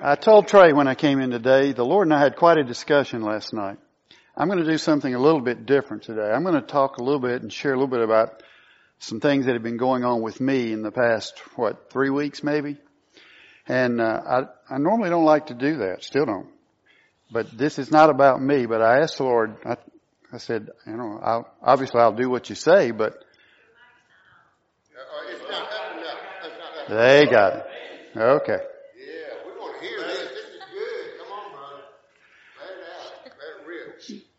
I told Trey when I came in today, the Lord and I had quite a discussion last night. I'm going to do something a little bit different today. I'm going to talk a little bit and share a little bit about some things that have been going on with me in the past, 3 weeks maybe? And I normally don't like to do that, still don't. But this is not about me, but I asked the Lord, I said, I'll do what you say, but they got it. Okay. Yeah, we want to hear this. This is good. Come on, brother. Let it out. Let it rip.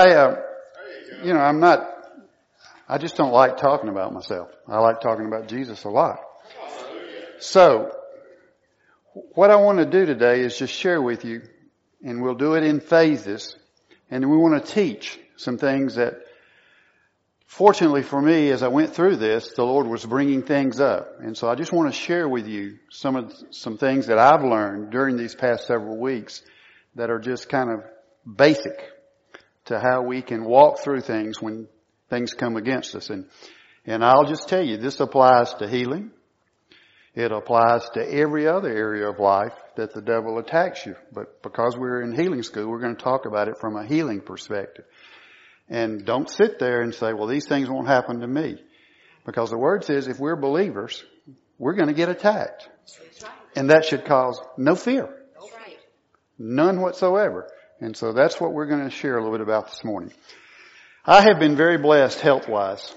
But I just don't like talking about myself. I like talking about Jesus a lot. So, what I want to do today is just share with you, and we'll do it in phases, and we want to teach some things that, fortunately for me, as I went through this, the Lord was bringing things up. And so I just want to share with you some things that I've learned during these past several weeks that are just kind of basic to how we can walk through things when things come against us. And I'll just tell you, this applies to healing. It applies to every other area of life that the devil attacks you. But because we're in healing school, we're going to talk about it from a healing perspective. And don't sit there and say, well, these things won't happen to me. Because the Word says if we're believers, we're going to get attacked. And that should cause no fear. None whatsoever. And so that's what we're going to share a little bit about this morning. I have been very blessed health-wise.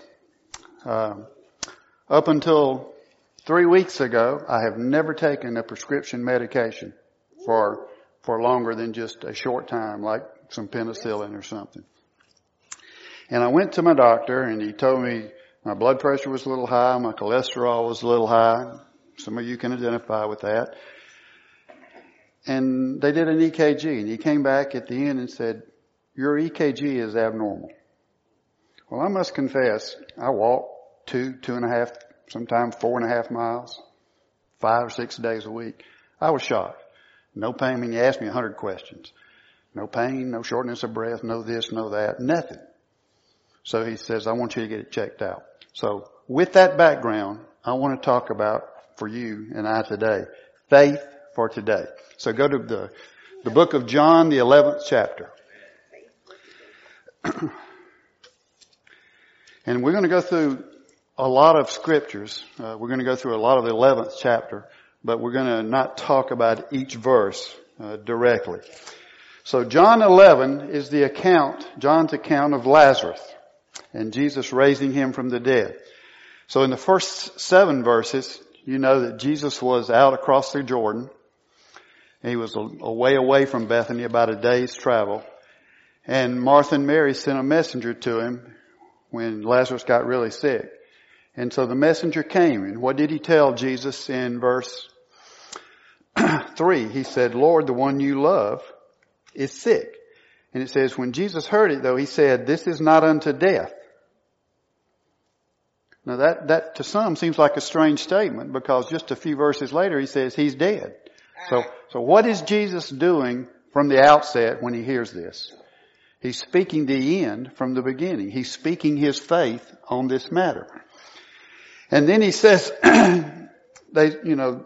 Up until 3 weeks ago, I have never taken a prescription medication for longer than just a short time, like some penicillin or something. And I went to my doctor, and he told me my blood pressure was a little high, my cholesterol was a little high. Some of you can identify with that. And they did an EKG, and he came back at the end and said, your EKG is abnormal. Well, I must confess, I walk 2.5, sometimes 4.5 miles, 5 or 6 days a week. I was shocked. No pain. I mean, you asked me 100 questions. No pain, no shortness of breath, no this, no that, nothing. So he says, I want you to get it checked out. So with that background, I want to talk about, for you and I today, faith for today. So go to the book of John, the 11th chapter. And we're going to go through a lot of scriptures. We're going to go through a lot of the 11th chapter, but we're going to not talk about each verse directly. So John 11 is John's account of Lazarus and Jesus raising him from the dead. So in the first 7 verses, you know that Jesus was out across the Jordan. He was a way away from Bethany, about a day's travel. And Martha and Mary sent a messenger to him when Lazarus got really sick. And so the messenger came, and what did he tell Jesus in verse 3? He said, Lord, the one you love is sick. And it says, when Jesus heard it, though, he said, this is not unto death. Now that to some seems like a strange statement, because just a few verses later he says he's dead. So what is Jesus doing from the outset when he hears this? He's speaking the end from the beginning. He's speaking his faith on this matter. And then he says, the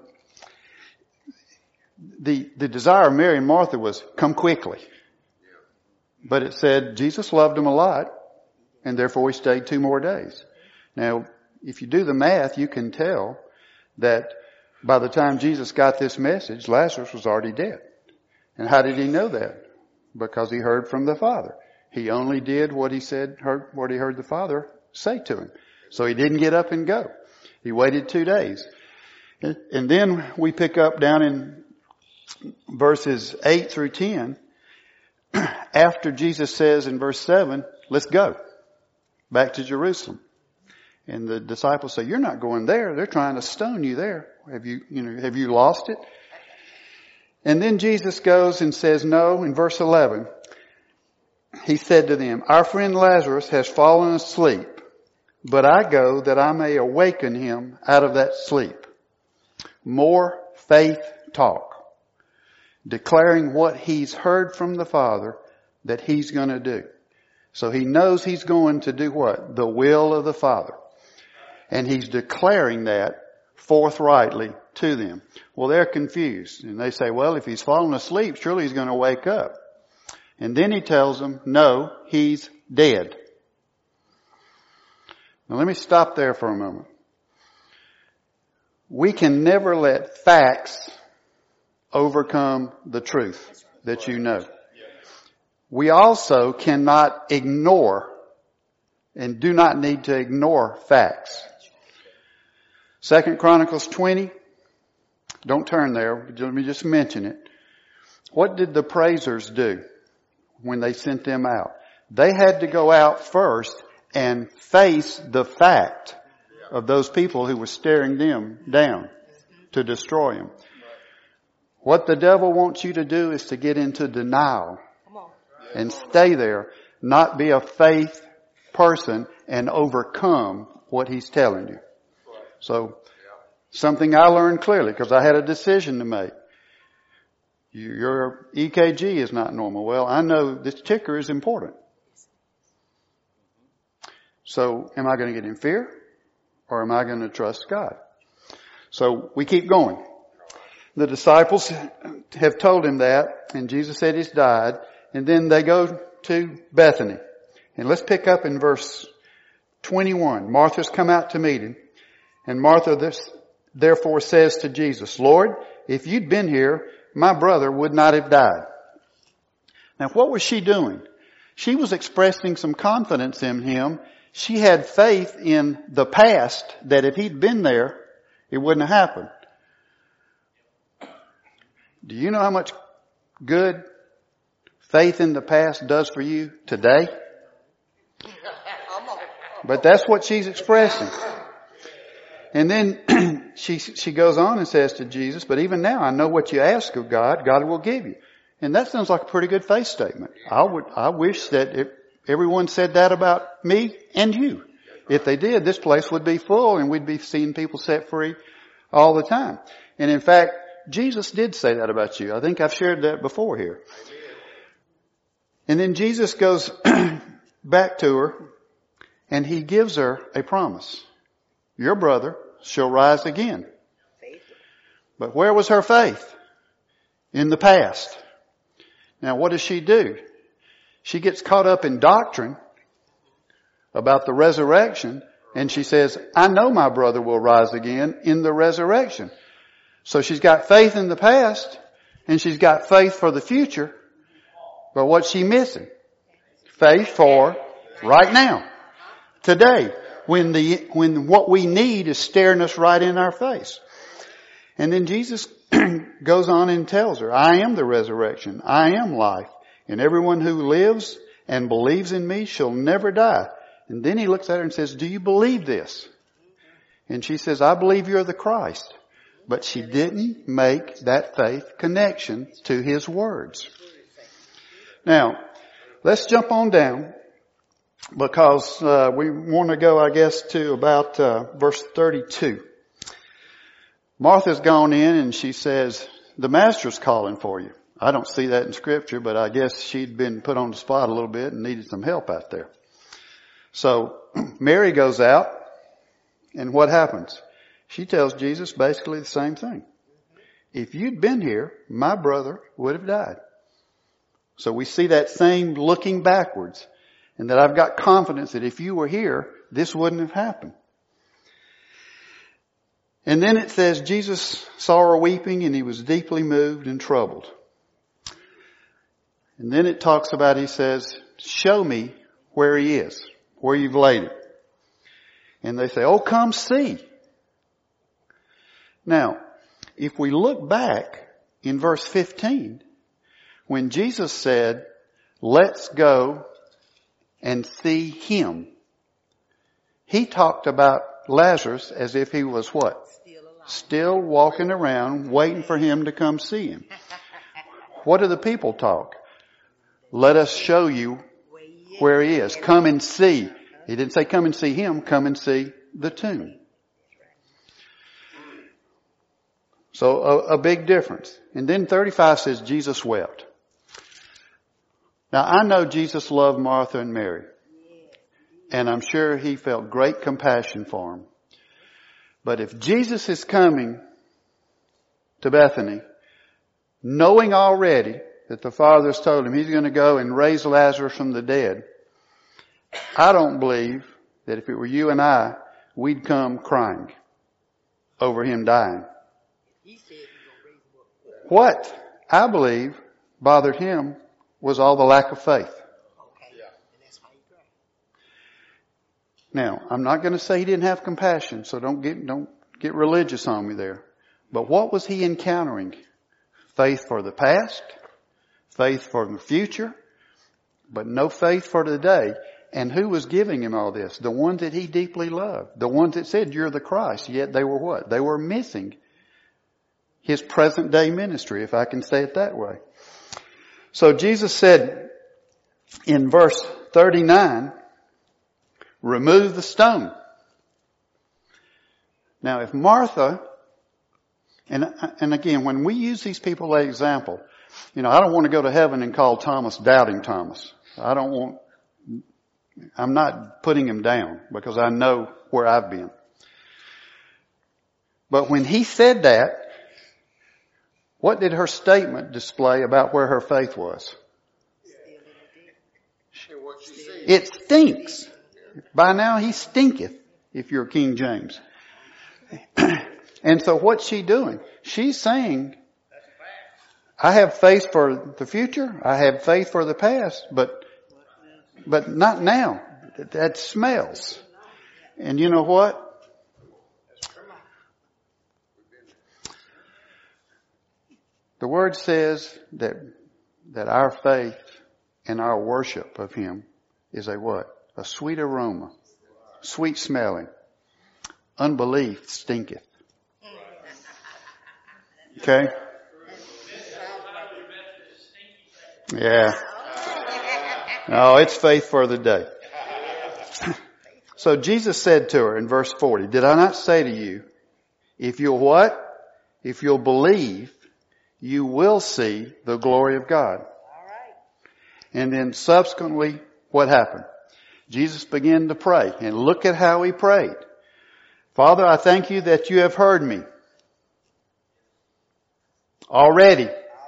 desire of Mary and Martha was, come quickly. But it said Jesus loved them a lot, and therefore he stayed 2 more days. Now, if you do the math, you can tell that by the time Jesus got this message, Lazarus was already dead. And how did he know that? Because he heard from the Father. He only did what he heard the Father say to him. So he didn't get up and go. He waited 2 days. And then we pick up down in verses 8 through 10, after Jesus says in verse 7, let's go back to Jerusalem. And the disciples say, you're not going there. They're trying to stone you there. Have you lost it? And then Jesus goes and says, no, in verse 11, he said to them, our friend Lazarus has fallen asleep, but I go that I may awaken him out of that sleep. More faith talk, declaring what he's heard from the Father that he's going to do. So he knows he's going to do what? The will of the Father. And he's declaring that forthrightly to them. Well, they're confused. And they say, well, if he's fallen asleep, surely he's going to wake up. And then he tells them, no, he's dead. Now let me stop there for a moment. We can never let facts overcome the truth that you know. We also cannot ignore and do not need to ignore facts. 2 Chronicles 20. Don't turn there. Let me just mention it. What did the praisers do when they sent them out? They had to go out first and face the fact of those people who were staring them down to destroy them. What the devil wants you to do is to get into denial and stay there, not be a faith person and overcome what he's telling you. So, something I learned clearly because I had a decision to make. Your EKG is not normal. Well, I know this ticker is important. So, am I going to get in fear or am I going to trust God? So, we keep going. The disciples have told him that, and Jesus said he's died, and then they go to Bethany. And let's pick up in verse 21. Martha's come out to meet him, and Martha therefore says to Jesus, Lord, if you'd been here, my brother would not have died. Now what was she doing? She was expressing some confidence in him. She had faith in the past that if he'd been there, it wouldn't have happened. Do you know how much good faith in the past does for you today? But that's what she's expressing. And then she goes on and says to Jesus, but even now I know what you ask of God, God will give you. And that sounds like a pretty good faith statement. I wish that everyone said that about me and you. If they did, this place would be full and we'd be seeing people set free all the time. And in fact, Jesus did say that about you. I think I've shared that before here. And then Jesus goes back to her and he gives her a promise. Your brother shall rise again. But where was her faith? In the past. Now what does she do? She gets caught up in doctrine about the resurrection and she says, I know my brother will rise again in the resurrection. So she's got faith in the past and she's got faith for the future. But what's she missing? Faith for right now. Today. When what we need is staring us right in our face. And then Jesus goes on and tells her, I am the resurrection. I am life. And everyone who lives and believes in me shall never die. And then he looks at her and says, do you believe this? And she says, I believe you're the Christ. But she didn't make that faith connection to his words. Now, let's jump on down because we want to go, I guess, to about verse 32. Martha's gone in and she says, the master's calling for you. I don't see that in Scripture, but I guess she'd been put on the spot a little bit and needed some help out there. So Mary goes out, and what happens? She tells Jesus basically the same thing. If you'd been here, my brother would have died. So we see that same looking backwards, and that I've got confidence that if you were here, this wouldn't have happened. And then it says Jesus saw her weeping and he was deeply moved and troubled. And then it talks about, he says, show me where he is, where you've laid him. And they say, oh, come see. Now, if we look back in verse 15, when Jesus said, let's go and see him, he talked about Lazarus as if he was what? Still walking around waiting for him to come see him. What do the people talk? Let us show you where he is. Come and see. He didn't say come and see him, come and see the tomb. So a big difference. And then 35 says Jesus wept. Now I know Jesus loved Martha and Mary. And I'm sure he felt great compassion for them. But if Jesus is coming to Bethany, knowing already that the Father has told him he's going to go and raise Lazarus from the dead, I don't believe that if it were you and I, we'd come crying over him dying. What I believe bothered him was all the lack of faith. Now, I'm not going to say he didn't have compassion, so don't get religious on me there. But what was he encountering? Faith for the past, faith for the future, but no faith for today. And who was giving him all this? The ones that he deeply loved. The ones that said, you're the Christ. Yet they were what? They were missing his present day ministry, if I can say it that way. So Jesus said in verse 39, remove the stone. Now if Martha, and again, when we use these people as example, I don't want to go to heaven and call Thomas Doubting Thomas. I'm not putting him down because I know where I've been. But when he said that, what did her statement display about where her faith was? It stinks. By now he stinketh, if you're King James. And so what's she doing? She's saying, I have faith for the future. I have faith for the past, but not now. That smells. And you know what? The Word says that our faith and our worship of Him is a what? A sweet aroma. Sweet smelling. Unbelief stinketh. Okay? Yeah. No, it's faith for the day. So Jesus said to her in verse 40, did I not say to you, if you'll what? If you'll believe, you will see the glory of God. And then subsequently, what happened? Jesus began to pray. And look at how he prayed. Father, I thank you that you have heard me. Already.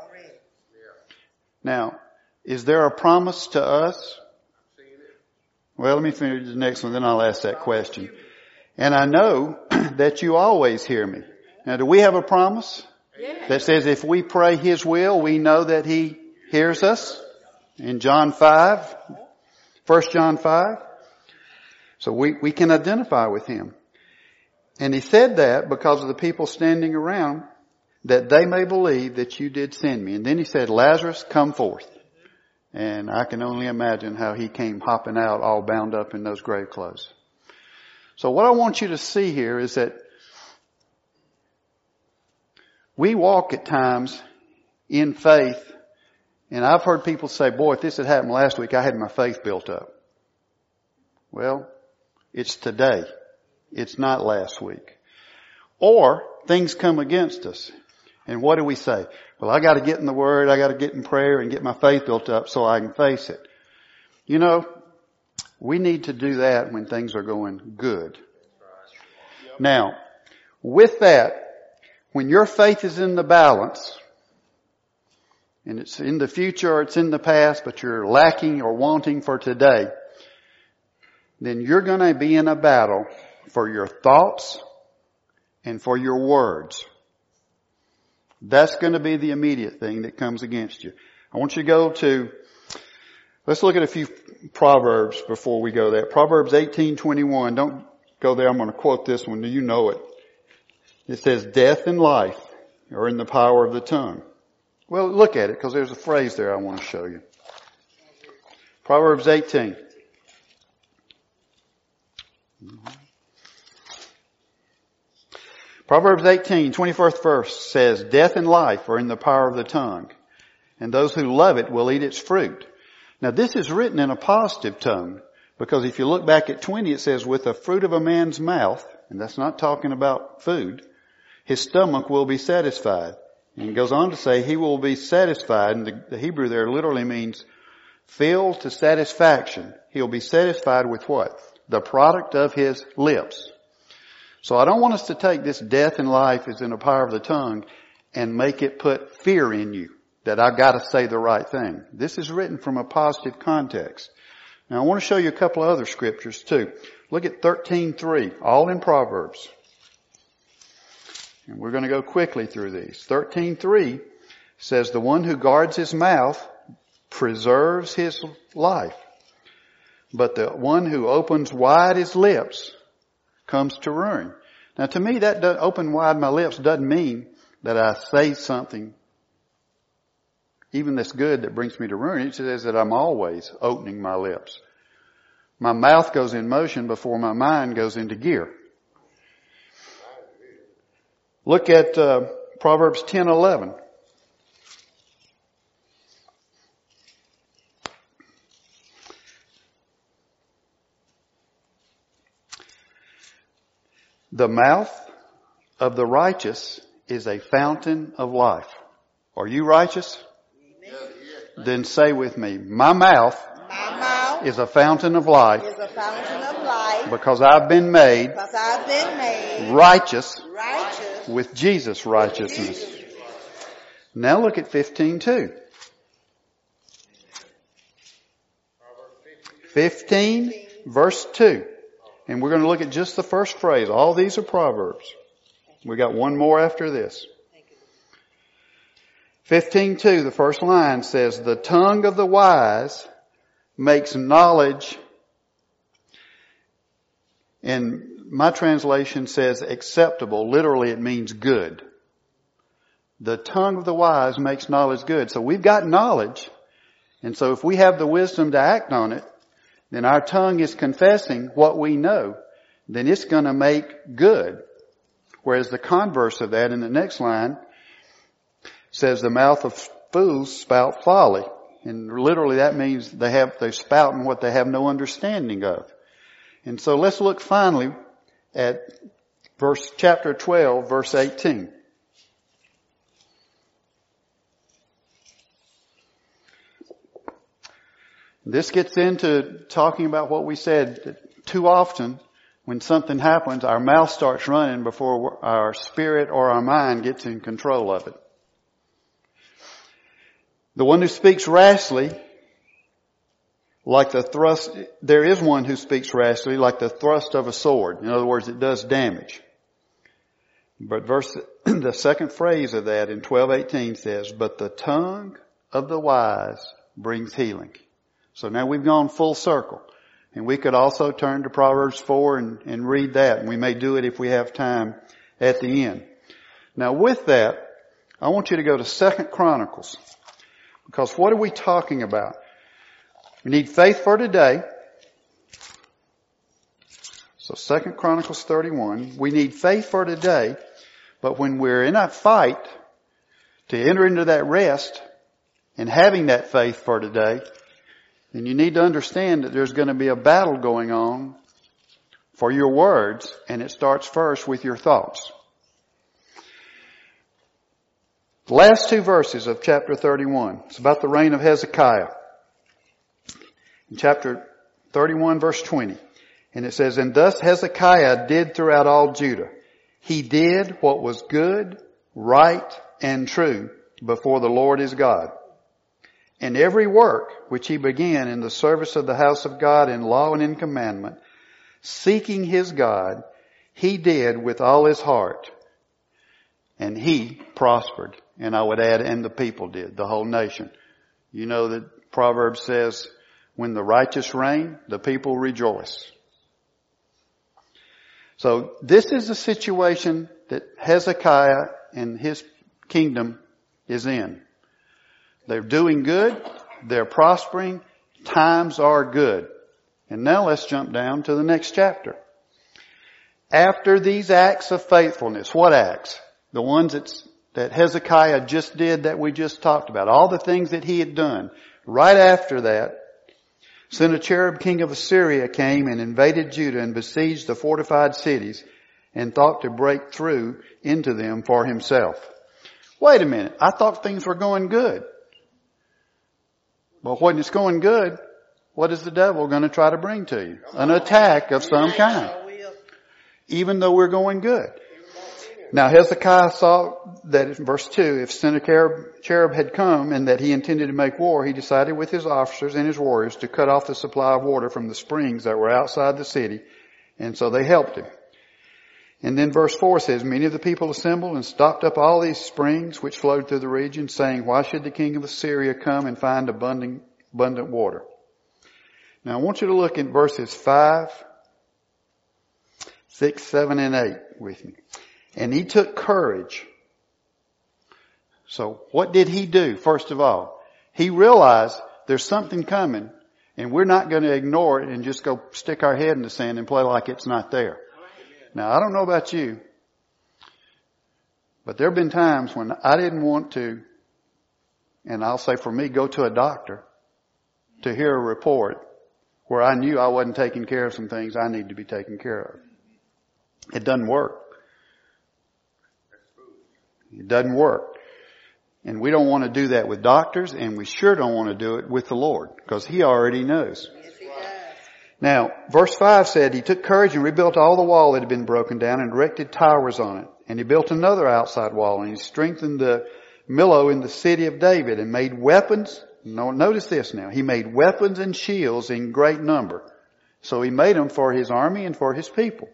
Now, is there a promise to us? Well, let me finish the next one, then I'll ask that question. And I know that you always hear me. Now, do we have a promise that says if we pray His will, we know that He hears us? In John 5, 1 John 5. So we can identify with Him. And He said that because of the people standing around, that they may believe that you did send me. And then He said, Lazarus, come forth. And I can only imagine how he came hopping out all bound up in those grave clothes. So what I want you to see here is that we walk at times in faith, and I've heard people say, boy, if this had happened last week, I had my faith built up. Well, it's today. It's not last week. Or things come against us. And what do we say? Well, I got to get in the Word, I got to get in prayer and get my faith built up so I can face it. We need to do that when things are going good. Now, with that, when your faith is in the balance, and it's in the future or it's in the past, but you're lacking or wanting for today, then you're going to be in a battle for your thoughts and for your words. That's going to be the immediate thing that comes against you. I want you to go to, let's look at a few Proverbs before we go there. Proverbs 18:21. Don't go there. I'm going to quote this one. You know it. It says, death and life are in the power of the tongue. Well, look at it because there's a phrase there I want to show you. Proverbs 18. Proverbs 18, 21st verse says, death and life are in the power of the tongue, and those who love it will eat its fruit. Now this is written in a positive tone, because if you look back at 20, it says, with the fruit of a man's mouth, and that's not talking about food, his stomach will be satisfied. And it goes on to say, he will be satisfied, and the Hebrew there literally means filled to satisfaction. He'll be satisfied with what? The product of his lips. So I don't want us to take this death and life is in the power of the tongue and make it put fear in you that I've got to say the right thing. This is written from a positive context. Now I want to show you a couple of other scriptures too. Look at 13:3, all in Proverbs. And we're going to go quickly through these. 13:3 says, the one who guards his mouth preserves his life, but the one who opens wide his lips comes to ruin. Now to me, that open wide my lips doesn't mean that I say something even that's good that brings me to ruin. It says that I'm always opening my lips. My mouth goes in motion before my mind goes into gear. Look at Proverbs 10:11. The mouth of the righteous is a fountain of life. Are you righteous? Yes. Then say with me, my mouth is a fountain of life because I've been made righteous with Jesus' righteousness. Now look at 15:2. 15 verse 2. And we're going to look at just the first phrase. All these are Proverbs. We got one more after this. 15:2, the first line says, the tongue of the wise makes knowledge, and my translation says acceptable. Literally it means good. The tongue of the wise makes knowledge good. So we've got knowledge, and so if we have the wisdom to act on it, then our tongue is confessing what we know, then it's going to make good. Whereas the converse of that in the next line says the mouth of fools spout folly. And literally that means they're spouting what they have no understanding of. And so let's look finally at chapter 12, verse 18. This gets into talking about what we said. Too often, when something happens, our mouth starts running before our spirit or our mind gets in control of it. The one who speaks rashly, there is one who speaks rashly like the thrust of a sword. In other words, it does damage. But the second phrase of that in 12:18 says, but the tongue of the wise brings healing. So now we've gone full circle. And we could also turn to Proverbs 4 and read that. And we may do it if we have time at the end. Now with that, I want you to go to 2 Chronicles. Because what are we talking about? We need faith for today. So 2 Chronicles 31. We need faith for today. But when we're in a fight to enter into that rest and having that faith for today, then you need to understand that there's going to be a battle going on for your words, and it starts first with your thoughts. The last two verses of chapter 31. It's about the reign of Hezekiah. In chapter 31 verse 20. And it says, and thus Hezekiah did throughout all Judah. He did what was good, right, and true before the Lord his God. And every work which he began in the service of the house of God in law and in commandment, seeking his God, he did with all his heart. And he prospered. And I would add, and the people did, the whole nation. You know that Proverbs says, when the righteous reign, the people rejoice. So this is the situation that Hezekiah and his kingdom is in. They're doing good. They're prospering. Times are good. And now let's jump down to the next chapter. After these acts of faithfulness, what acts? The ones that Hezekiah just did that we just talked about. All the things that he had done. Right after that, Sennacherib, king of Assyria, came and invaded Judah and besieged the fortified cities and thought to break through into them for himself. Wait a minute. I thought things were going good. But when it's going good, what is the devil going to try to bring to you? An attack of some kind. even though we're going good. Now Hezekiah saw that in verse 2, if Sennacherib had come and that he intended to make war, he decided with his officers and his warriors to cut off the supply of water from the springs that were outside the city. And so they helped him. And then verse 4 says, many of the people assembled and stopped up all these springs which flowed through the region, saying, why should the king of Assyria come and find abundant water? Now I want you to look at verses 5, 6, 7, and 8 with me. And he took courage. So what did he do? First of all, he realized there's something coming and we're not going to ignore it and just go stick our head in the sand and play like it's not there. Now I don't know about you, but there have been times when I didn't want to, and I'll say for me, go to a doctor to hear a report where I knew I wasn't taking care of some things I need to be taken care of. It doesn't work. It doesn't work. And we don't want to do that with doctors, and we sure don't want to do it with the Lord, because He already knows. Yes, He does. Now, verse 5 said, he took courage and rebuilt all the wall that had been broken down and erected towers on it. And he built another outside wall, and he strengthened the Millo in the city of David and made weapons. Notice this now. He made weapons and shields in great number. So he made them for his army and for his people.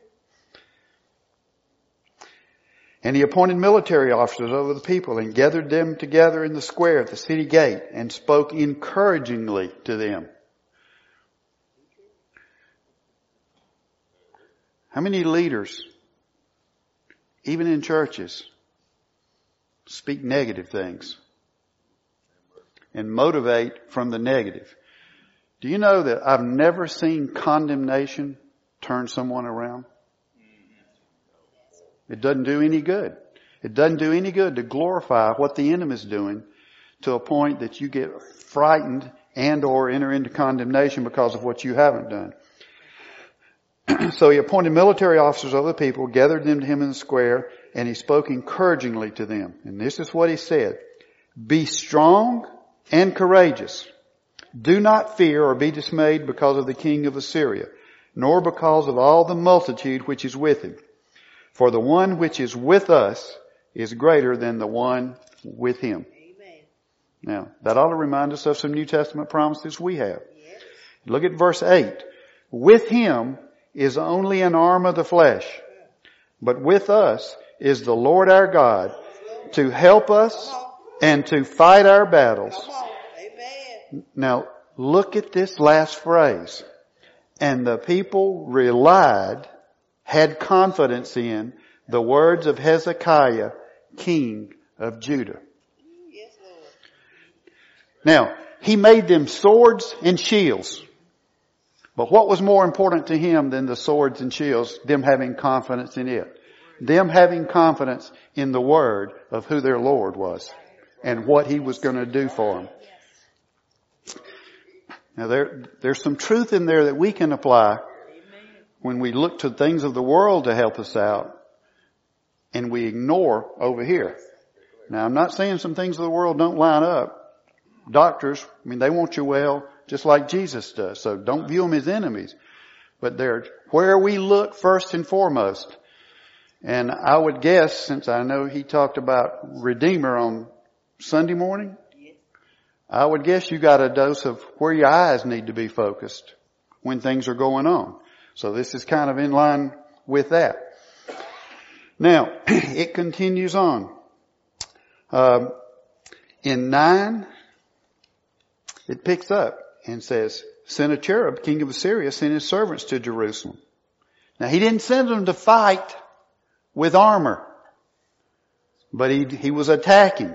And he appointed military officers over the people and gathered them together in the square at the city gate and spoke encouragingly to them. How many leaders, even in churches, speak negative things and motivate from the negative? Do you know that I've never seen condemnation turn someone around? It doesn't do any good. It doesn't do any good to glorify what the enemy's doing to a point that you get frightened and or enter into condemnation because of what you haven't done. So he appointed military officers over the people, gathered them to him in the square, and he spoke encouragingly to them. And this is what he said. Be strong and courageous. Do not fear or be dismayed because of the king of Assyria, nor because of all the multitude which is with him. For the one which is with us is greater than the one with him. Amen. Now, that ought to remind us of some New Testament promises we have. Yes. Look at verse 8. With him is only an arm of the flesh, but with us is the Lord our God to help us and to fight our battles. Come on. Amen. Now, look at this last phrase. And the people had confidence in the words of Hezekiah, king of Judah. Yes, Lord. Now, he made them swords and shields. But what was more important to him than the swords and shields? Them having confidence in it. Them having confidence in the word of who their Lord was and what he was going to do for them. Now there's some truth in there that we can apply when we look to things of the world to help us out and we ignore over here. Now I'm not saying some things of the world don't line up. Doctors, they want you well just like Jesus does. So don't view them as enemies. But they're where we look first and foremost. And I would guess, since I know he talked about Redeemer on Sunday morning, I would guess you got a dose of where your eyes need to be focused when things are going on. So this is kind of in line with that. Now, it continues on. In 9, it picks up and says, Sennacherib, king of Assyria, sent his servants to Jerusalem. Now, he didn't send them to fight with armor, but he was attacking.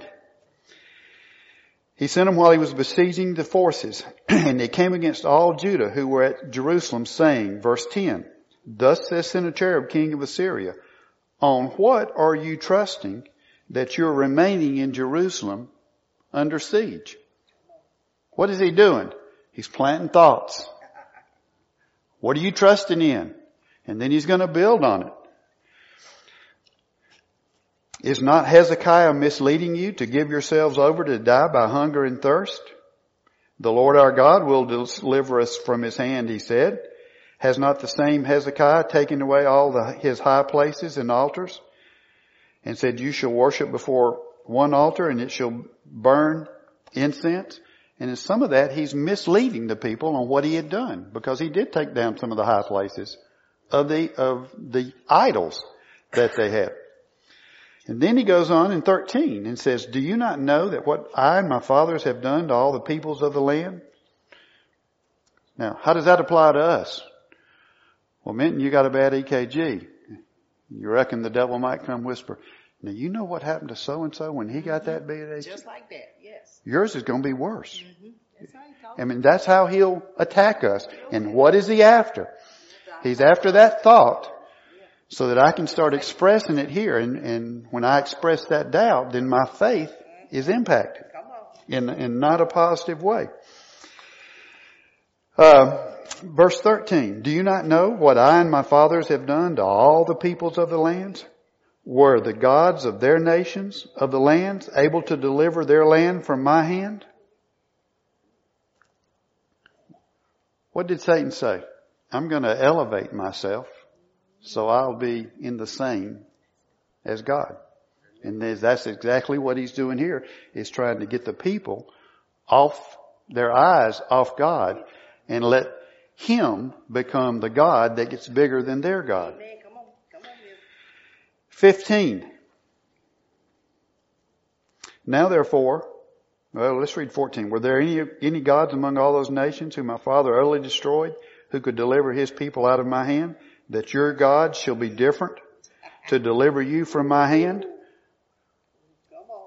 He sent them while he was besieging the forces, and they came against all Judah who were at Jerusalem, saying, verse 10, Thus says Sennacherib, king of Assyria, on what are you trusting that you're remaining in Jerusalem under siege? What is he doing? He's planting thoughts. What are you trusting in? And then he's going to build on it. Is not Hezekiah misleading you to give yourselves over to die by hunger and thirst? The Lord our God will deliver us from his hand, he said, Has not the same Hezekiah taken away all his high places and altars, and said, you shall worship before one altar and it shall burn incense? And in some of that, he's misleading the people on what he had done, because he did take down some of the high places of the idols that they had. And then he goes on in 13 and says, do you not know that what I and my fathers have done to all the peoples of the land? Now, how does that apply to us? Well, Minton, you got a bad EKG. You reckon the devil might come whisper, now you know what happened to so-and-so when he got that bad EKG? Just like that, yes. Yours is going to be worse. Mm-hmm. That's how he talks. I mean, that's how he'll attack us. And what is he after? He's after that thought so that I can start expressing it here. And when I express that doubt, then my faith is impacted in not a positive way. Verse 13, do you not know what I and my fathers have done to all the peoples of the lands? Were the gods of their nations, of the lands, able to deliver their land from my hand? What did Satan say? I'm going to elevate myself so I'll be in the same as God. And that's exactly what he's doing here, is trying to get the people off their eyes off God and let him become the God that gets bigger than their God. Amen. Come on here. 15. Now therefore, well, let's read 14. Were there any gods among all those nations whom my father utterly destroyed, who could deliver his people out of my hand? That your God shall be different to deliver you from my hand? Come on.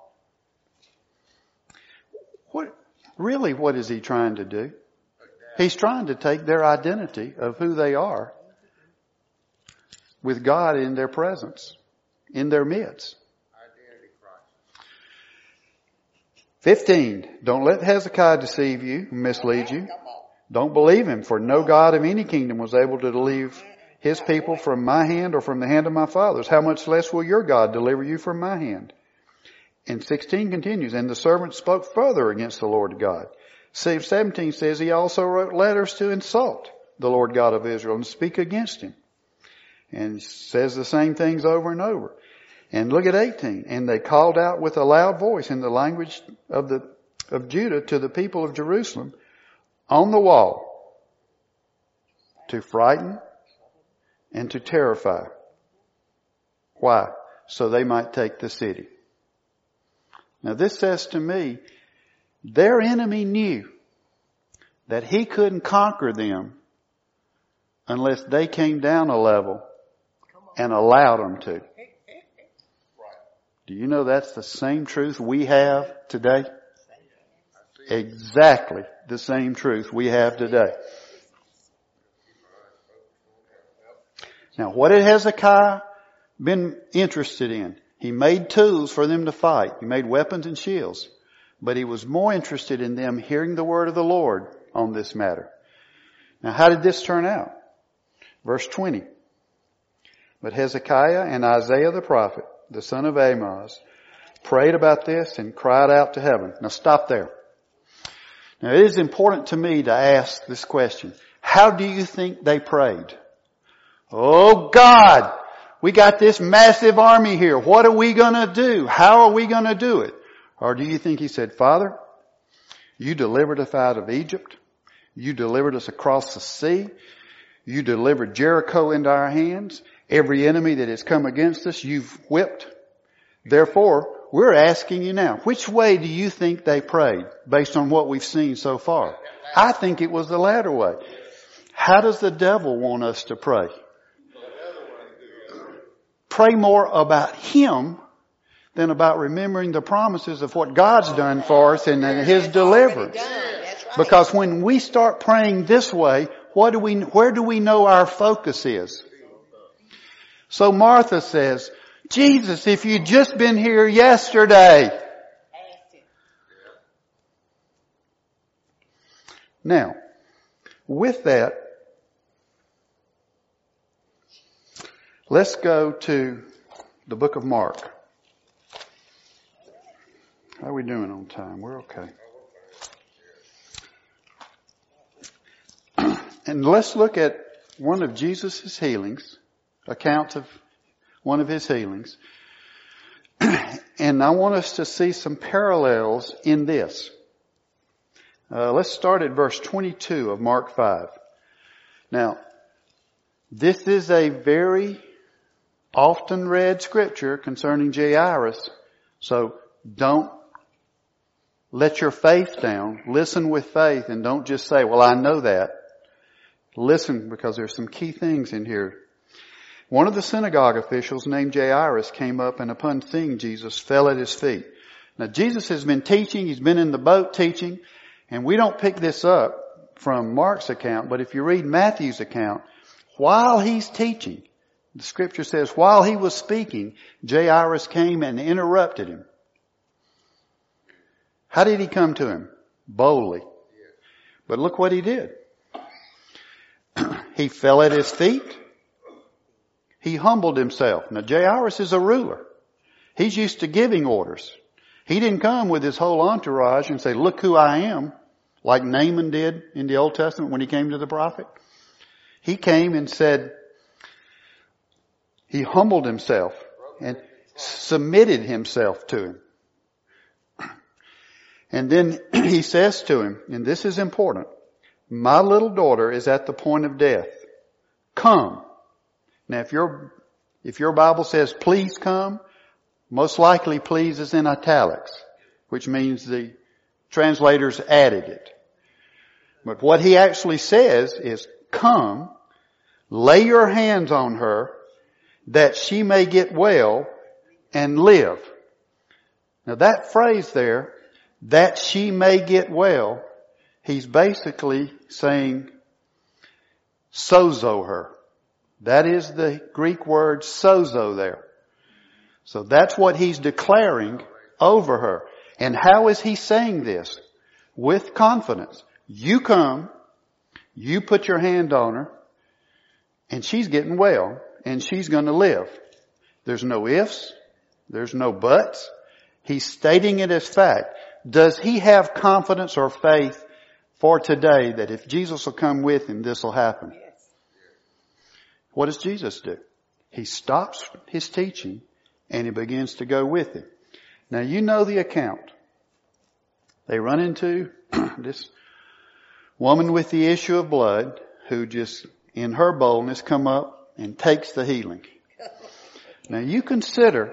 What is he trying to do? He's trying to take their identity of who they are with God in their presence, in their midst. Identity crisis. 15. Don't let Hezekiah deceive you, mislead you. Come on. Don't believe him, for no God of any kingdom was able to deliver his people from my hand or from the hand of my fathers. How much less will your God deliver you from my hand? And 16 continues, and the servant spoke further against the Lord God. 17 says he also wrote letters to insult the Lord God of Israel and speak against him. And says the same things over and over. And look at 18. And they called out with a loud voice in the language of Judah to the people of Jerusalem on the wall to frighten and to terrify. Why? So they might take the city. Now this says to me, their enemy knew that he couldn't conquer them unless they came down a level and allowed them to. Do you know that's the same truth we have today? Exactly the same truth we have today. Now, what had Hezekiah been interested in? He made tools for them to fight. He made weapons and shields. But he was more interested in them hearing the word of the Lord on this matter. Now, how did this turn out? Verse 20. But Hezekiah and Isaiah the prophet, the son of Amoz, prayed about this and cried out to heaven. Now stop there. Now it is important to me to ask this question. How do you think they prayed? Oh God, we got this massive army here. What are we going to do? How are we going to do it? Or do you think he said, Father, you delivered us out of Egypt. You delivered us across the sea. You delivered Jericho into our hands. Every enemy that has come against us, you've whipped. Therefore, we're asking you now, which way do you think they prayed based on what we've seen so far? I think it was the latter way. How does the devil want us to pray? Pray more about him than about remembering the promises of what God's done for us and his deliverance. That's right. Because when we start praying this way, where do we know our focus is? So Martha says, Jesus, if you'd just been here yesterday. Now, with that, let's go to the book of Mark. How are we doing on time? We're okay. And let's look at one of Jesus' healings, accounts of one of his healings. And I want us to see some parallels in this. Let's start at verse 22 of Mark 5. Now, this is a very often read scripture concerning Jairus, so don't let your faith down. Listen with faith and don't just say, well, I know that. Listen, because there's some key things in here. One of the synagogue officials named Jairus came up and upon seeing Jesus fell at his feet. Now Jesus has been teaching, he's been in the boat teaching, and we don't pick this up from Mark's account, but if you read Matthew's account, while he's teaching, the scripture says, while he was speaking, Jairus came and interrupted him. How did he come to him? Boldly. But look what he did. He fell at his feet. He humbled himself. Now Jairus is a ruler. He's used to giving orders. He didn't come with his whole entourage and say, look who I am, like Naaman did in the Old Testament when he came to the prophet. He came and said, he humbled himself and submitted himself to him. And then he says to him, and this is important, my little daughter is at the point of death. Come. Now if your Bible says please come, most likely please is in italics, which means the translators added it. But what he actually says is come, lay your hands on her that she may get well and live. Now that phrase there, that she may get well, he's basically saying sozo her. That is the Greek word sozo there. So that's what he's declaring over her. And how is he saying this? With confidence. You come, you put your hand on her, and she's getting well, and she's going to live. There's no ifs, there's no buts. He's stating it as fact. Does he have confidence or faith for today that if Jesus will come with him, this will happen? Yes. What does Jesus do? He stops his teaching and he begins to go with him. Now you know the account. They run into this woman with the issue of blood who just in her boldness come up and takes the healing. Now you consider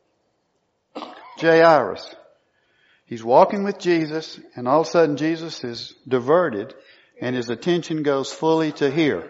Jairus. He's walking with Jesus and all of a sudden Jesus is diverted and his attention goes fully to here.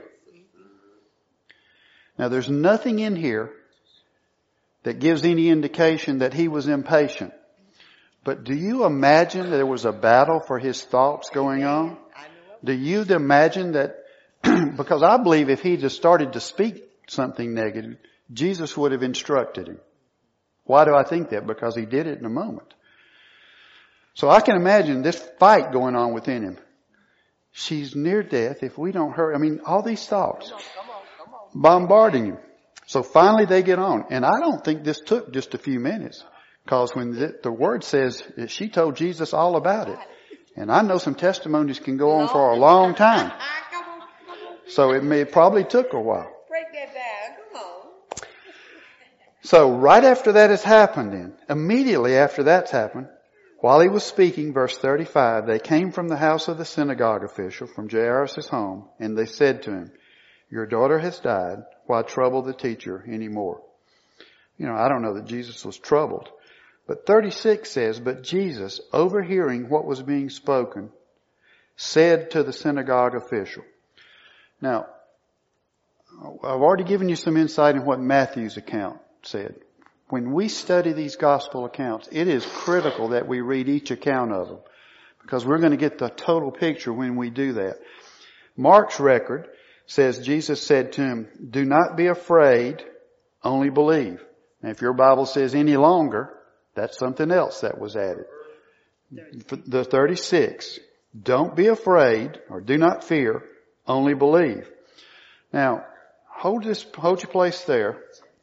Now there's nothing in here that gives any indication that he was impatient. But do you imagine there was a battle for his thoughts going on? Do you imagine that, because I believe if he just started to speak something negative, Jesus would have instructed him. Why do I think that? Because he did it in a moment. So I can imagine this fight going on within him. She's near death. If we don't hurry, all these thoughts bombarding him. So finally they get on. And I don't think this took just a few minutes. Because when the word says that she told Jesus all about it. And I know some testimonies can go on for a long time. So it probably took a while. Break that down. Come on. So right after that has happened then, immediately after that's happened, while he was speaking, verse 35, they came from the house of the synagogue official, from Jairus' home, and they said to him, your daughter has died. Why trouble the teacher anymore? I don't know that Jesus was troubled. But 36 says, but Jesus, overhearing what was being spoken, said to the synagogue official. Now, I've already given you some insight in what Matthew's account said. When we study these gospel accounts, it is critical that we read each account of them, because we're going to get the total picture when we do that. Mark's record says Jesus said to him, do not be afraid, only believe. Now if your Bible says any longer, that's something else that was added. The 36, don't be afraid or do not fear, only believe. Now, hold your place there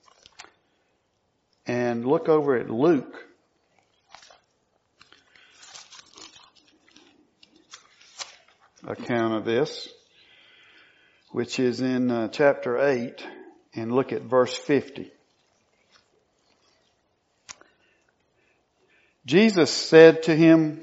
and look over at Luke. Account of this. which is in chapter 8, and look at verse 50. Jesus said to him,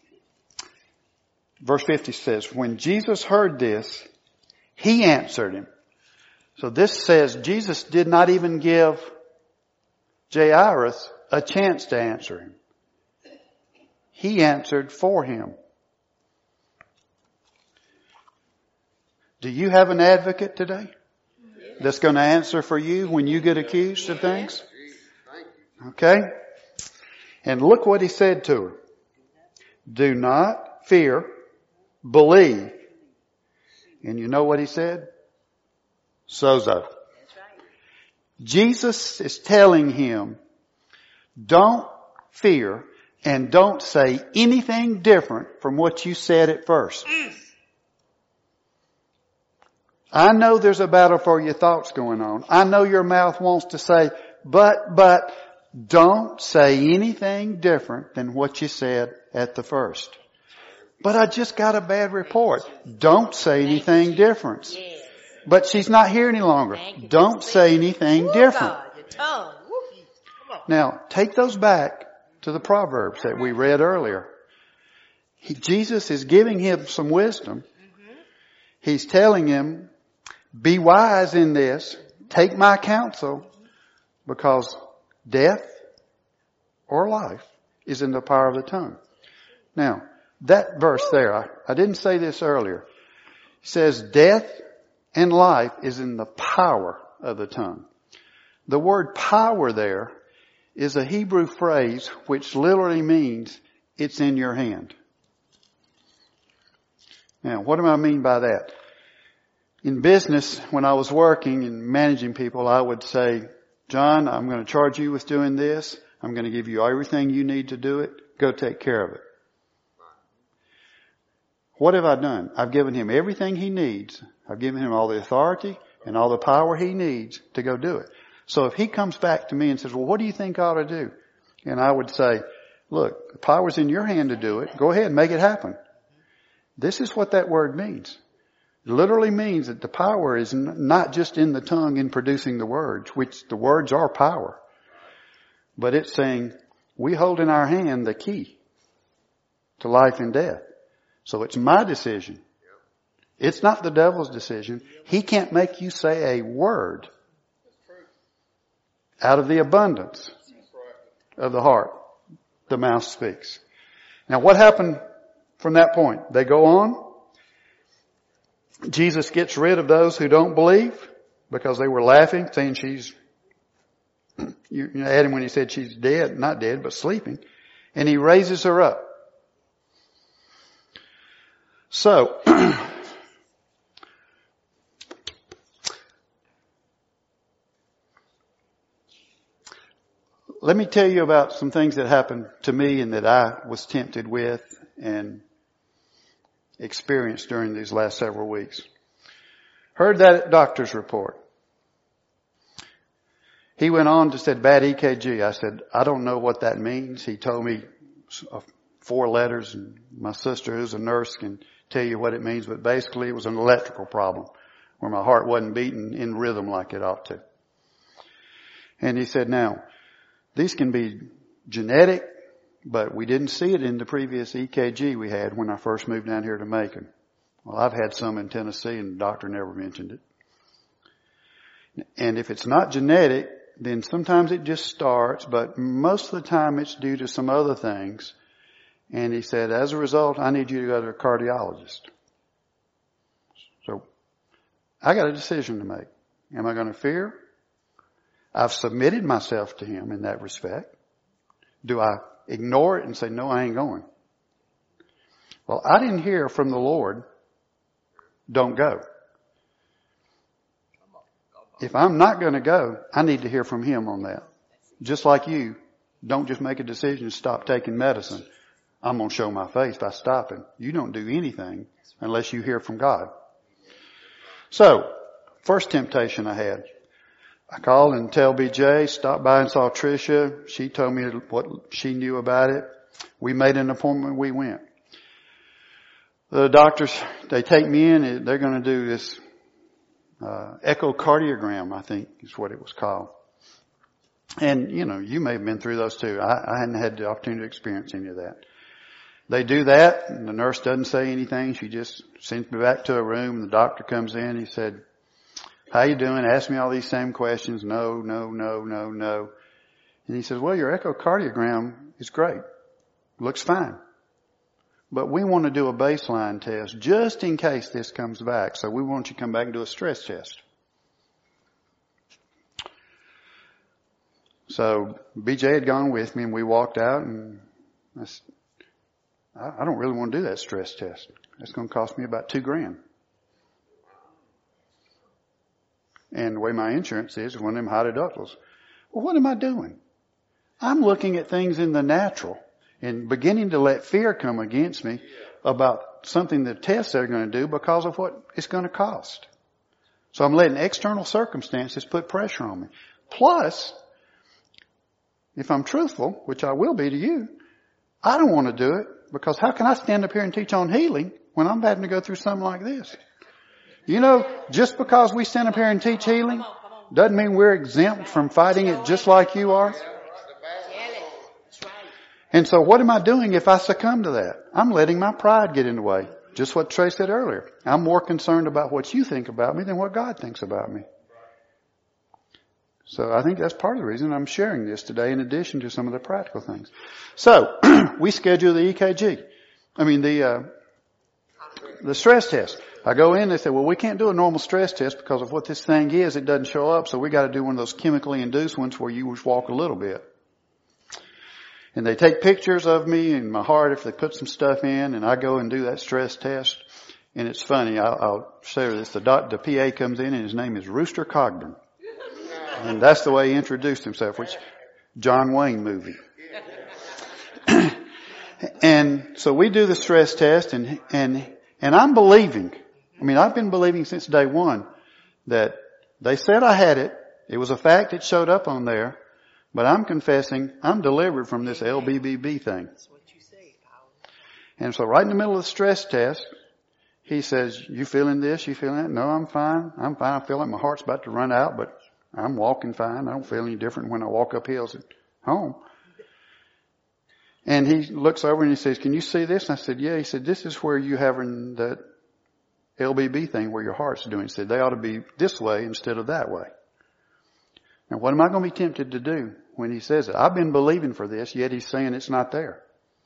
verse 50 says, when Jesus heard this, he answered him. So this says Jesus did not even give Jairus a chance to answer him. He answered for him. Do you have an advocate today that's going to answer for you when you get accused of things? Okay? And look what he said to her. Do not fear, believe. And you know what he said? Sozo. Jesus is telling him, don't fear and don't say anything different from what you said at first. I know there's a battle for your thoughts going on. I know your mouth wants to say, but don't say anything different than what you said at the first. But I just got a bad report. Don't say anything different. But she's not here any longer. Don't say anything different. Now, take those back to the Proverbs that we read earlier. Jesus is giving him some wisdom. He's telling him, be wise in this. Take my counsel, because death or life is in the power of the tongue. Now, that verse there, I didn't say this earlier. It says death and life is in the power of the tongue. The word power there is a Hebrew phrase which literally means it's in your hand. Now, what do I mean by that? In business, when I was working and managing people, I would say, John, I'm going to charge you with doing this. I'm going to give you everything you need to do it. Go take care of it. What have I done? I've given him everything he needs. I've given him all the authority and all the power he needs to go do it. So if he comes back to me and says, well, what do you think I ought to do? And I would say, look, the power's in your hand to do it. Go ahead and make it happen. This is what that word means. It literally means that the power is not just in the tongue in producing the words, which the words are power. But it's saying we hold in our hand the key to life and death. So it's my decision. It's not the devil's decision. He can't make you say a word. Out of the abundance of the heart, the mouth speaks. Now what happened from that point? They go on. Jesus gets rid of those who don't believe because they were laughing, saying she's, you had him when he said she's dead, not dead, but sleeping. And he raises her up. So, let me tell you about some things that happened to me and that I was tempted with and experienced during these last several weeks. Heard that doctor's report. He went on to said bad EKG. I said, I don't know what that means. He told me 4 letters, and my sister who's a nurse can tell you what it means, but basically it was an electrical problem where my heart wasn't beating in rhythm like it ought to. And he said, now, these can be genetic, but we didn't see it in the previous EKG we had when I first moved down here to Macon. Well, I've had some in Tennessee and the doctor never mentioned it. And if it's not genetic, then sometimes it just starts, but most of the time it's due to some other things. And he said, as a result, I need you to go to a cardiologist. So I got a decision to make. Am I going to fear? I've submitted myself to him in that respect. Do I ignore it and say, no, I ain't going? Well, I didn't hear from the Lord, don't go. If I'm not going to go, I need to hear from him on that. Just like you, don't just make a decision to stop taking medicine. I'm going to show my face by stopping. You don't do anything unless you hear from God. So, first temptation I had. I called and tell BJ, stopped by and saw Tricia. She told me what she knew about it. We made an appointment. We went. The doctors, they take me in. They're going to do this echocardiogram, I think is what it was called. And, you may have been through those too. I hadn't had the opportunity to experience any of that. They do that, and the nurse doesn't say anything. She just sends me back to a room, and the doctor comes in. He said, "How you doing?" Asked me all these same questions. No. And he says, "Well, your echocardiogram is great. Looks fine. But we want to do a baseline test just in case this comes back. So we want you to come back and do a stress test." So BJ had gone with me, and we walked out, and I said, I don't really want to do that stress test. It's going to cost me about $2,000. And the way my insurance is one of them high deductibles. Well, what am I doing? I'm looking at things in the natural and beginning to let fear come against me about something the tests they're going to do because of what it's going to cost. So I'm letting external circumstances put pressure on me. Plus, if I'm truthful, which I will be to you, I don't want to do it because how can I stand up here and teach on healing when I'm having to go through something like this? Just because we stand up here and teach healing doesn't mean we're exempt from fighting it just like you are. And so what am I doing if I succumb to that? I'm letting my pride get in the way. Just what Trey said earlier. I'm more concerned about what you think about me than what God thinks about me. So I think that's part of the reason I'm sharing this today in addition to some of the practical things. So we schedule the EKG. The stress test. I go in, they say, well, we can't do a normal stress test because of what this thing is. It doesn't show up. So we got to do one of those chemically induced ones where you just walk a little bit. And they take pictures of me and my heart if they put some stuff in, and I go and do that stress test. And it's funny. I'll share this. The PA comes in and his name is Rooster Cogburn. And that's the way he introduced himself, which John Wayne movie. And so we do the stress test and I'm believing. I've been believing since day one that they said I had it. It was a fact. It showed up on there, but I'm confessing I'm delivered from this LBBB thing. And so right in the middle of the stress test, he says, "You feeling this? You feeling that?" "No, I'm fine. I'm fine. I feel like my heart's about to run out, but I'm walking fine. I don't feel any different when I walk up hills at home." And he looks over and he says, "Can you see this?" And I said, "Yeah." He said, "This is where you having that LBB thing where your heart's doing." He said, "They ought to be this way instead of that way." Now, what am I going to be tempted to do when he says it? I've been believing for this, yet he's saying it's not there.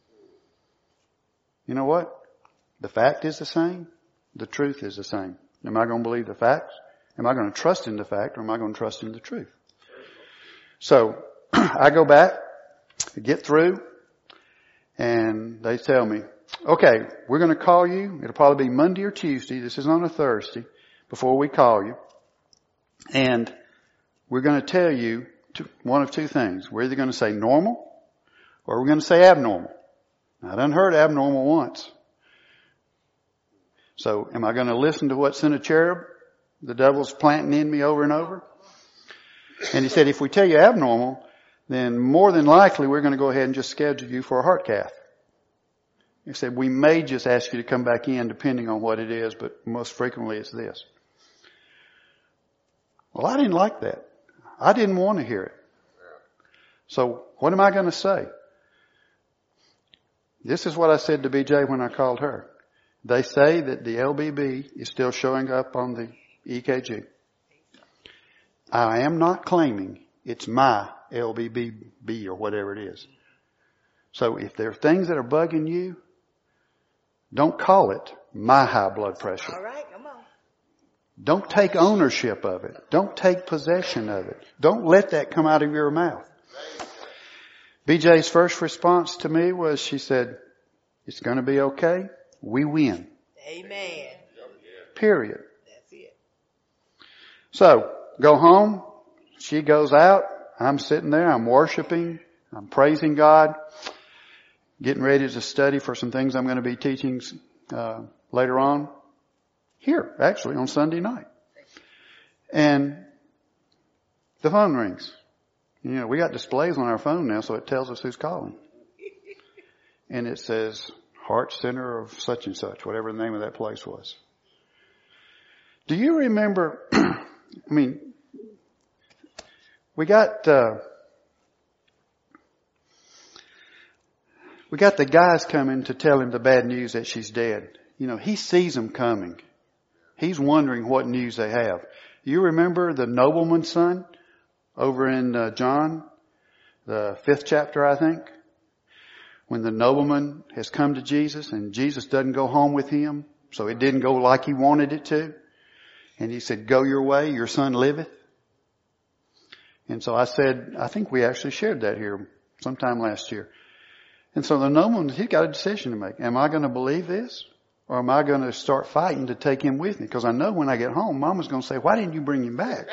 You know what? The fact is the same. The truth is the same. Am I going to believe the facts? Am I going to trust in the fact, or am I going to trust in the truth? So I go back, get through, and they tell me, "Okay, we're going to call you. It'll probably be Monday or Tuesday. This is on a Thursday before we call you. And we're going to tell you one of two things. We're either going to say normal or we're going to say abnormal." Now, I done heard abnormal once. So am I going to listen to what Sennacherib, the devil's planting in me over and over? And he said, if we tell you abnormal, then more than likely we're going to go ahead and just schedule you for a heart cath. He said, we may just ask you to come back in depending on what it is, but most frequently it's this. Well, I didn't like that. I didn't want to hear it. So what am I going to say? This is what I said to BJ when I called her. They say that the LBB is still showing up on the EKG. I am not claiming it's my LBB or whatever it is. So if there are things that are bugging you, don't call it my high blood pressure. All right, come on. Don't take ownership of it. Don't take possession of it. Don't let that come out of your mouth. BJ's first response to me was, she said, it's going to be okay. We win. Amen. Period. That's it. So, go home. She goes out. I'm sitting there. I'm worshiping. I'm praising God. Getting ready to study for some things I'm going to be teaching later on. Here, actually, on Sunday night. And the phone rings. You know, we got displays on our phone now, so it tells us who's calling. And it says, Heart Center of such and such, whatever the name of that place was. Do you remember, we got the guys coming to tell him the bad news that she's dead. You know, he sees them coming. He's wondering what news they have. You remember the nobleman's son over in John, the 5th chapter, I think? When the nobleman has come to Jesus and Jesus doesn't go home with him, so it didn't go like he wanted it to. And he said, go your way, your son liveth. And so I said, I think we actually shared that here sometime last year. And so the nobleman, he got a decision to make. Am I going to believe this? Or am I going to start fighting to take him with me? Because I know when I get home, Mama's going to say, why didn't you bring him back?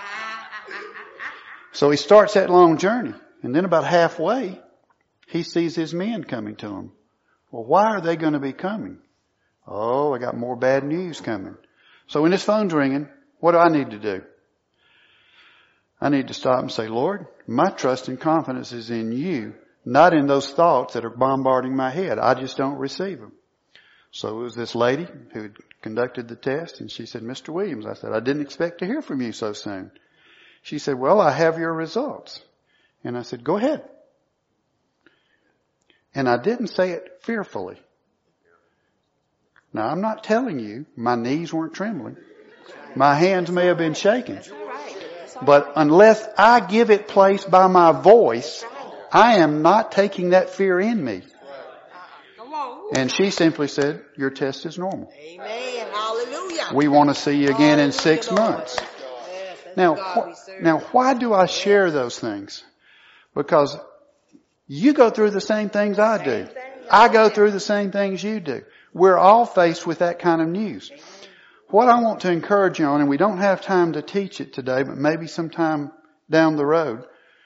So he starts that long journey. And then about halfway, he sees his men coming to him. Well, why are they going to be coming? Oh, I got more bad news coming. So when his phone's ringing, what do I need to do? I need to stop and say, Lord, my trust and confidence is in you, not in those thoughts that are bombarding my head. I just don't receive them. So it was this lady who had conducted the test, and she said, Mr. Williams, I said, I didn't expect to hear from you so soon. She said, well, I have your results. And I said, go ahead. And I didn't say it fearfully. Now, I'm not telling you my knees weren't trembling. My hands may have been shaking. But unless I give it place by my voice, I am not taking that fear in me. And she simply said, your test is normal. Amen. Hallelujah. We want to see you again in 6 months. Now, why do I share those things? Because you go through the same things I do. I go through the same things you do. We're all faced with that kind of news. What I want to encourage you on, and we don't have time to teach it today, but maybe sometime down the road,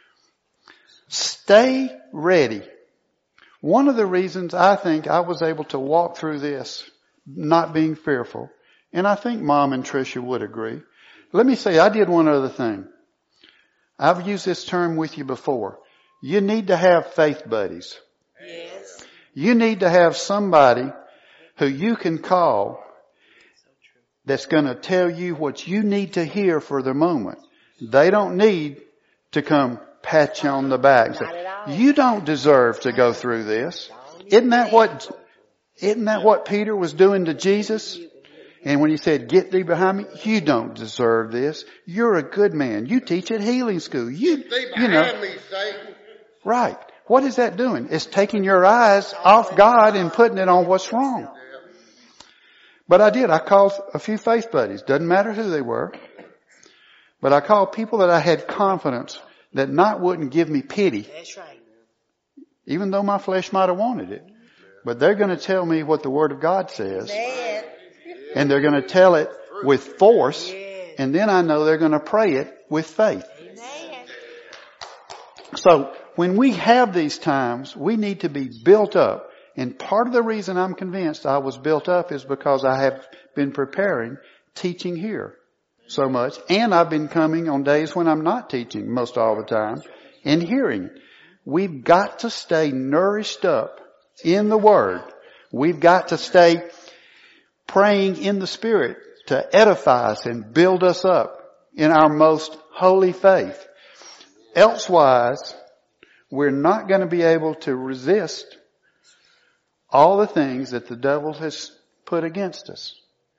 stay ready. One of the reasons I think I was able to walk through this not being fearful, and I think Mom and Tricia would agree. Let me say, I did one other thing. I've used this term with you before. You need to have faith buddies. Yes. You need to have somebody who you can call that's going to tell you what you need to hear for the moment. They don't need to come pat you on the back and say, you don't deserve to go through this. Isn't that what Peter was doing to Jesus? And when he said, get thee behind me, you don't deserve this. You're a good man. You teach at healing school. Stay behind me, Satan. Right. What is that doing? It's taking your eyes off God and putting it on what's wrong. But I did. I called a few faith buddies. Doesn't matter who they were. But I called people that I had confidence that not wouldn't give me pity. That's right. Even though my flesh might have wanted it. But they're going to tell me what the Word of God says. Amen. And they're going to tell it with force. Yes. And then I know they're going to pray it with faith. Amen. So when we have these times, we need to be built up. And part of the reason I'm convinced I was built up is because I have been preparing, teaching here so much. And I've been coming on days when I'm not teaching most all the time and hearing. We've got to stay nourished up in the Word. We've got to stay praying in the Spirit to edify us and build us up in our most holy faith. Elsewise, we're not going to be able to resist all the things that the devil has put against us.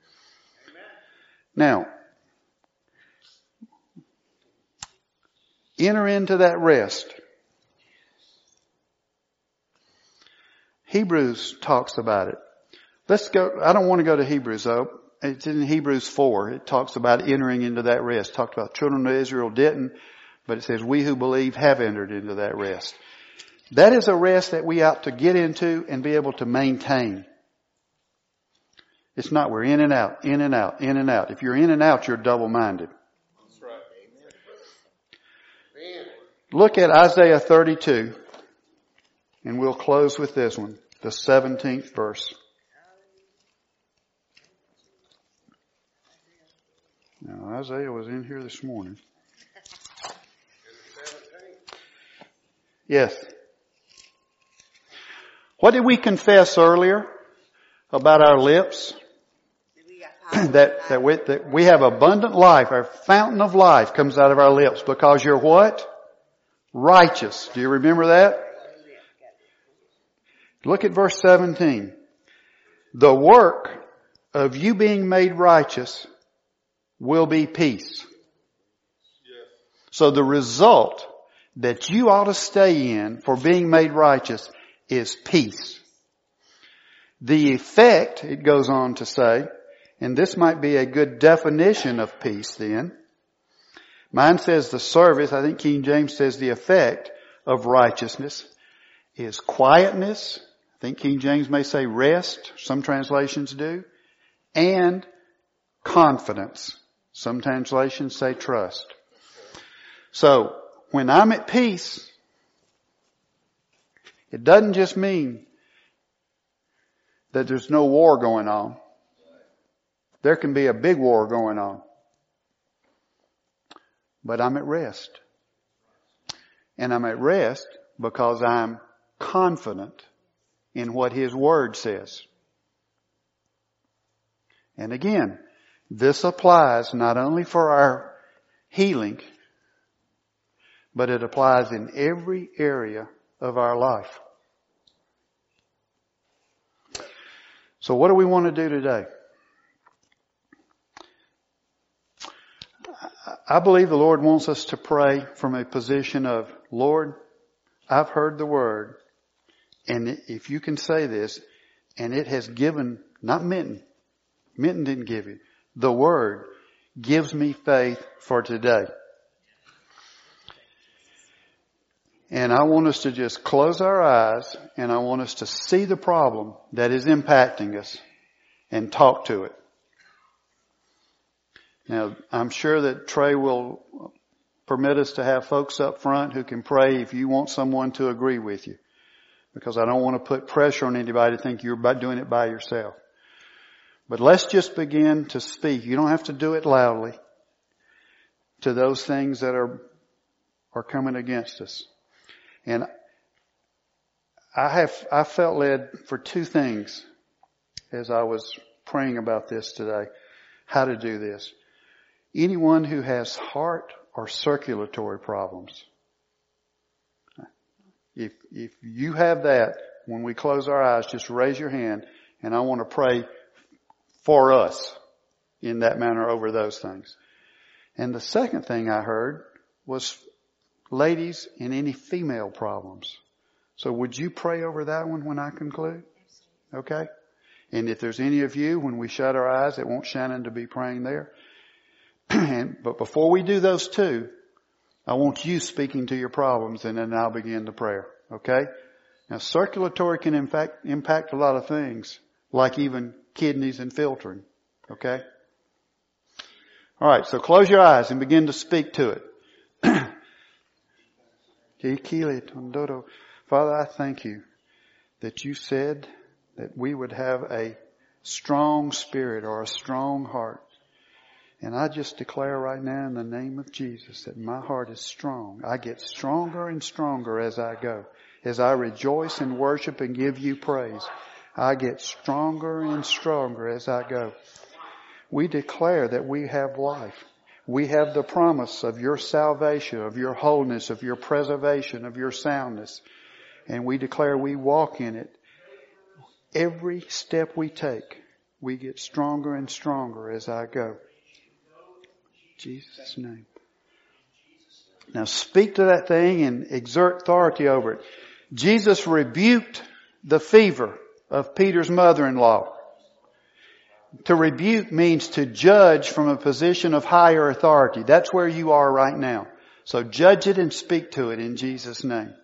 Now, enter into that rest. Hebrews talks about it. Let's go. I don't want to go to Hebrews though. It's in Hebrews 4. It talks about entering into that rest. It talked about children of Israel didn't, but it says we who believe have entered into that rest. That is a rest that we ought to get into and be able to maintain. It's not we're in and out, in and out, in and out. If you're in and out, you're double-minded. That's right. Amen. Look at Isaiah 32, and we'll close with this one, the 17th verse. Now, Isaiah was in here this morning. Yes. What did we confess earlier about our lips? that we have abundant life. Our fountain of life comes out of our lips because you're what? Righteous. Do you remember that? Look at verse 17. The work of you being made righteous will be peace. So the result that you ought to stay in for being made righteous is peace. The effect, it goes on to say, and this might be a good definition of peace then. Mine says the service, I think King James says the effect of righteousness is quietness. I think King James may say rest. Some translations do. And confidence. Some translations say trust. So, when I'm at peace, it doesn't just mean that there's no war going on. There can be a big war going on. But I'm at rest. And I'm at rest because I'm confident in what His Word says. And again, this applies not only for our healing, but it applies in every area of our life. So what do we want to do today? I believe the Lord wants us to pray from a position of, Lord, I've heard the Word, and if you can say this, and it has given, not Minton didn't give it, the Word gives me faith for today. And I want us to just close our eyes, and I want us to see the problem that is impacting us and talk to it. Now, I'm sure that Trey will permit us to have folks up front who can pray if you want someone to agree with you. Because I don't want to put pressure on anybody to think you're doing it by yourself. But let's just begin to speak. You don't have to do it loudly to those things that are coming against us. And I felt led for two things as I was praying about this today, how to do this. Anyone who has heart or circulatory problems, if you have that, when we close our eyes, just raise your hand, and I want to pray for us in that manner over those things. And the second thing I heard was ladies and any female problems. So would you pray over that one when I conclude? Okay? And if there's any of you, when we shut our eyes, it won't Shannon to be praying there. But before we do those two, I want you speaking to your problems, and then I'll begin the prayer. Okay? Now, circulatory can in fact impact a lot of things, like even kidneys and filtering. Okay? All right, so close your eyes and begin to speak to it. Father, I thank you that you said that we would have a strong spirit or a strong heart. And I just declare right now in the name of Jesus that my heart is strong. I get stronger and stronger as I go. As I rejoice and worship and give you praise, I get stronger and stronger as I go. We declare that we have life. We have the promise of your salvation, of your wholeness, of your preservation, of your soundness. And we declare we walk in it. Every step we take, we get stronger and stronger as I go. In Jesus' name. Now speak to that thing and exert authority over it. Jesus rebuked the fever of Peter's mother-in-law. To rebuke means to judge from a position of higher authority. That's where you are right now. So judge it and speak to it in Jesus' name.